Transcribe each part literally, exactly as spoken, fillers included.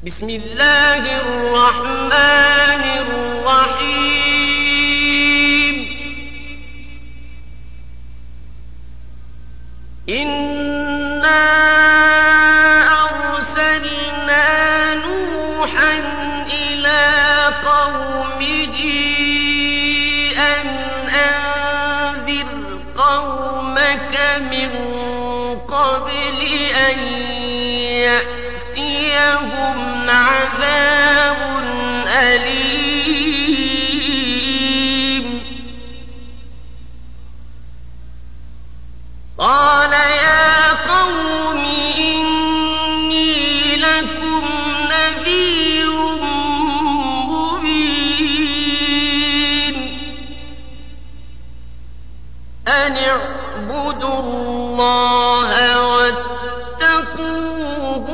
بسم الله الرحمن الرحيم إنا أرسلنا نوحا إلى قومه أن أنذر قومك من قبل أن يأتيهم عذاب أليم قال يا قوم إني لكم نذير مبين أن اعبدوا الله واتقوه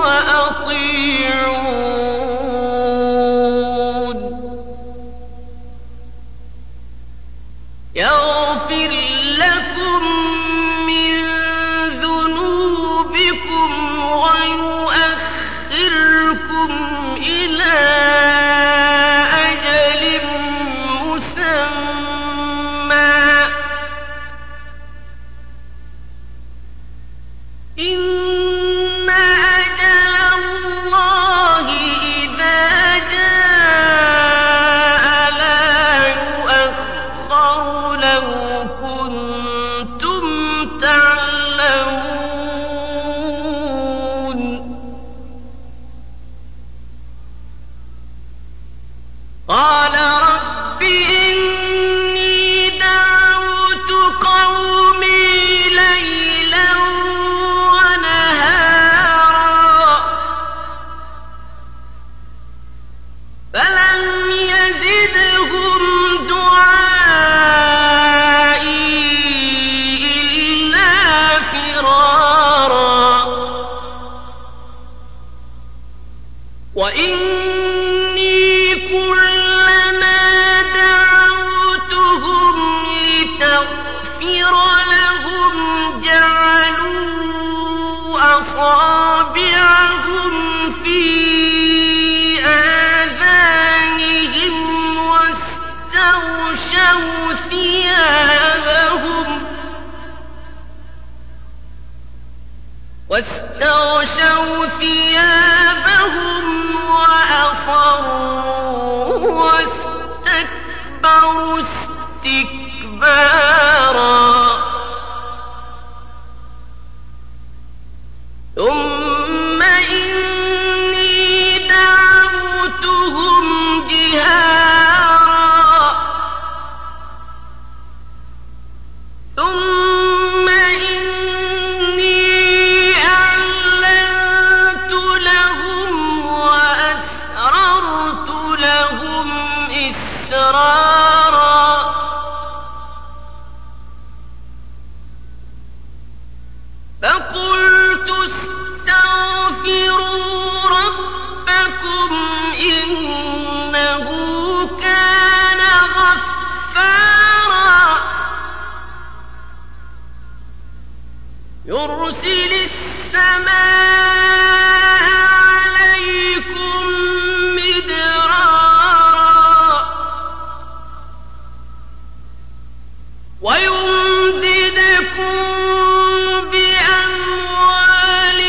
وأطيعون يغفر لكم من ذنوبكم ويؤخركم إلى أجل مسمى إن أجل الله إذا جاء لا يؤخر لو كنتم تعلمون قال رب إني دعوت قومي ليلا ونهارا فلم يزدهم دعائي إلا فرارا وإني كلما دعوتهم لتغفر لهم جعلوا أصابعهم في آذانهم واستغشوا ثيابهم واستغشوا ثيابهم وأصروا واستكبروا استكبارا ثم إني دعوتهم جهارا ثم إني أعلنت لهم وأسررت لهم إسرارا فقلت استغفروا ربكم إنه كان غفارا يرسل السماء عليكم مدرارا ويمددكم بأموال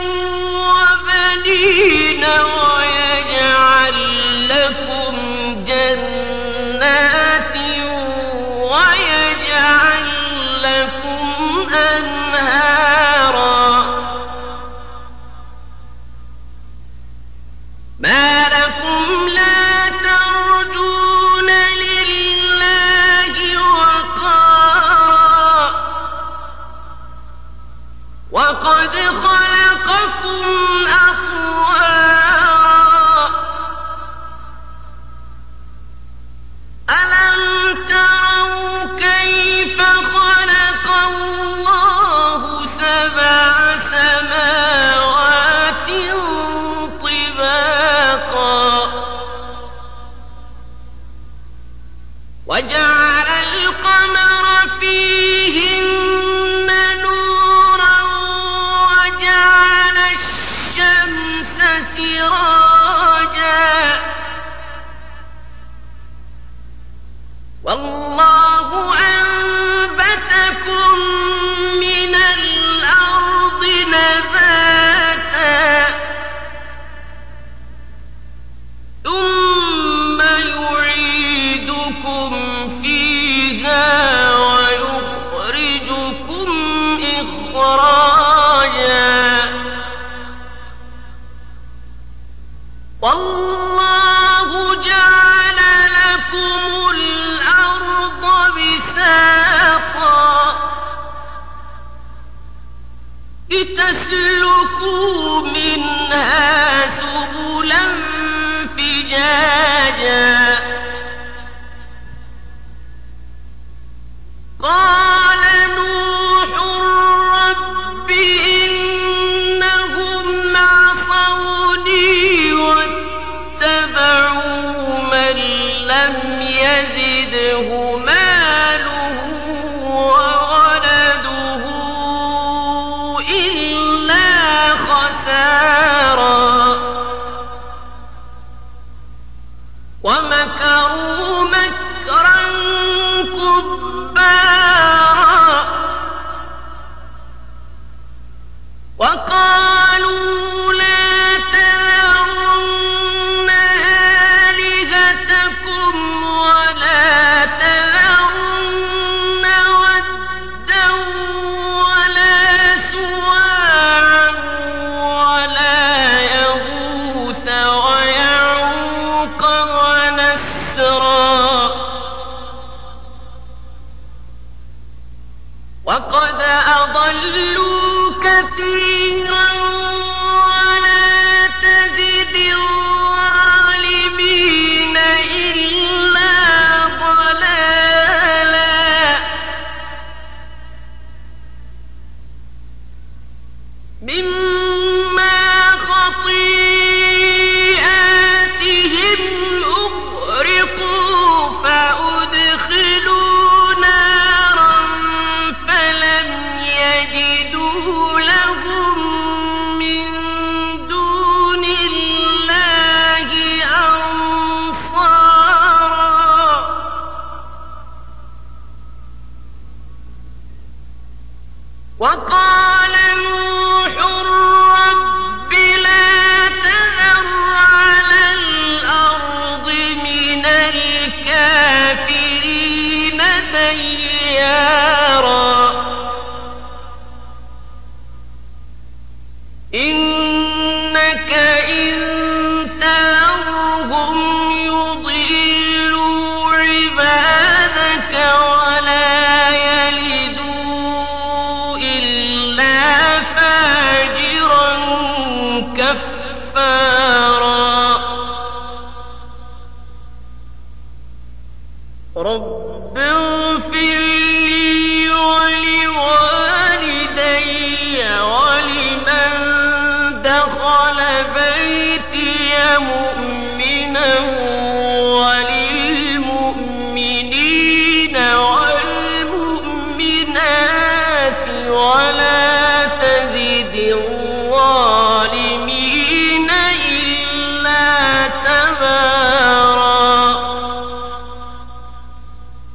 وبنين ويجعل لكم جنات ويجعل لكم أنهارا ما لكم لا ترجون لله وقارا وقد خلقكم أطوارا ألم تروا كيف خلق الله سبع سماوات طباقا وجعل القمر فيهن نورا وجعل الشمس سراجا والله أنبتكم من الأرض نباتا ثم يعيدكم فيها ويخرجكم إخراجا والله جعل لكم الأرض بساطا لتسلكوا منها سبلا فجاجا قال نوح رب إنهم عصوني واتبعوا من لم يزده ماله وولده إلا خسارا ومكروا مكرا كبارا وقالوا لا تذرن آلهتكم ولا تذرن ودا ولا سواعا ولا يغوث ويعوق ونسرا وقد أضل